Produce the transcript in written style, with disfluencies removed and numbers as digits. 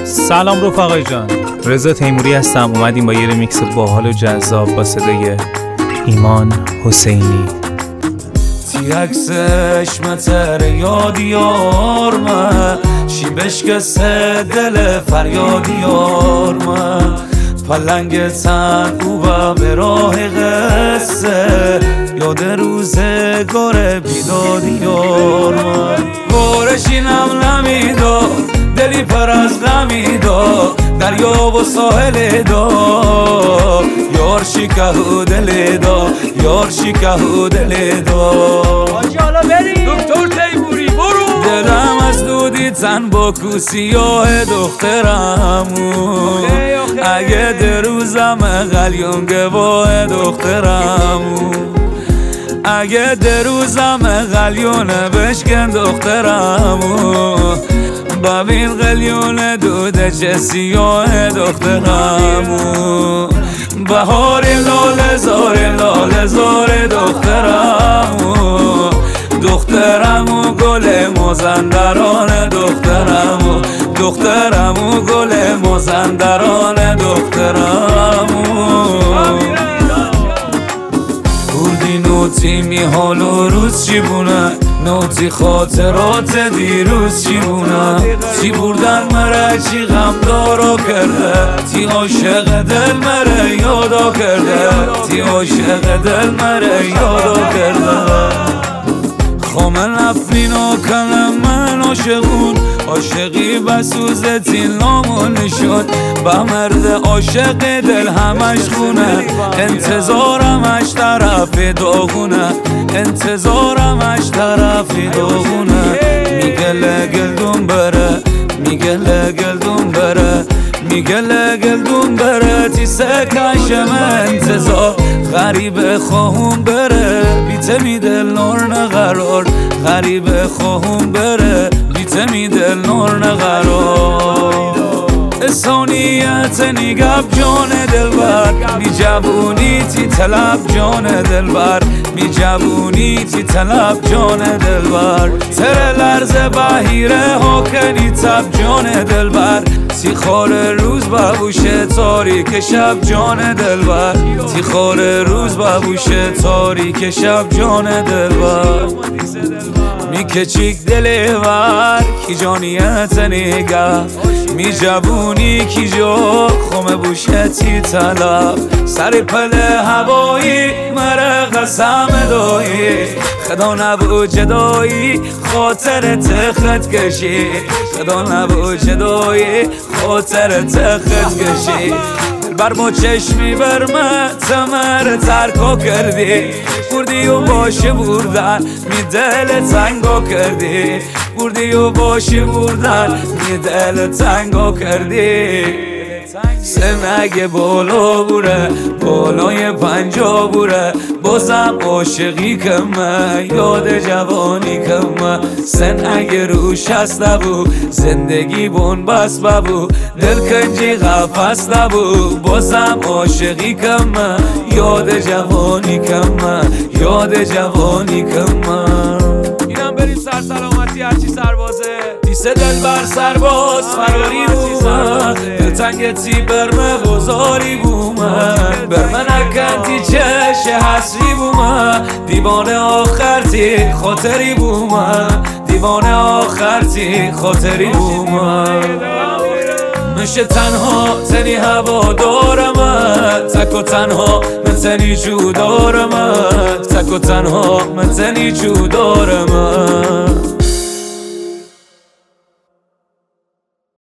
سلام رفقای جان، رضا تیموری هستم. اومدیم با یه ریمیکس باحال و جذاب با صدای ایمان حسینی. تیرکسش متر یادی آرمه شی بشکسته دل فریادی آرمه پلنگ تن او به راه قصه یاد روزگار بیدادی آرمه بارشینم نمیداد دلی پر از غمی داد دریا و ساحل داد یار شکه دل داد یار شکه دل داد حالا بریم دکتر تیموری برو دلم از دودی تن با کوسیاه دخترمو اگه دروزم قلیون گواه دخترمو اگه دروزم قلیونه بشکن دخترمو ببین قلیون دوده چه سیاه دخترمو بهاری لاله زار دخترمو دخترمو گل مازندران دخترمو دخترمو گل مازندران دخترمو بردی نوتی می حال و روز چی بونه نوتی خاطرات دیروز چی بونه چی بردن مره چی غم دارا کرده تی عاشق دل مره یادا کرده تی عاشق دل مره یادا کرده خامل نفرین و کلم من عاشقون عاشقی بسوزتی نامون شد با مرد عاشق دل همش خونه انتظارمش طرف داغونه انتظارمش طرف داغونه میگه لگلدون بره میگه لگلدون بره میگه لگلدون بره تی سکشم انتظار غریب خواهم بره بیته می دل نور نقرار غریب خواهم بره بیته می دل نور نقرار اسانیت نگب جان دلبر می جوونی تی طلب جان دلبر می جوونی تی طلب جان دلبر تر لرز بحیره ها کنی تب جان دلبر تی خار روز ببوشه تاریک شب جان دلبر تی خار روز ببوشه تاریک شب جان دلبر می کچیک دل ور کی جانیت نگه می جوونی کی جو خم بوشه تی طلب سر پل هوایی مره قسم دایی خدا نبو جدایی خاطر تخت کشی خدا نبو جدایی خاطر تخت کشی بر با چشمی برمه تمر ترکو کردی بردی و باشه بردن می دل تنگو کردی بردی و باشه بردن می دل تنگو کردی سنگ بالا بوره بالای پنجا بوره بازم عاشقی کمه یاد جوانی کمه سنگ روش هست نبو زندگی بون بس ببو دل کنجی قفص نبو بازم عاشقی کمه یاد جوانی کمه یاد جوانی کمه اینم بریم سر سلامتی هرچی سربازه دیسه دل بر سرباز فراری بومه دلتنگتی برمه بزاری بومه برمه نکنتی چش حسری بومه دیوانه آخرتی خاطری بومه دیوانه آخرتی خاطری بومه میشه تنها تنی هوا دارم تک و تنها من تنی جو دارم تک و تنها من تنی جو دارم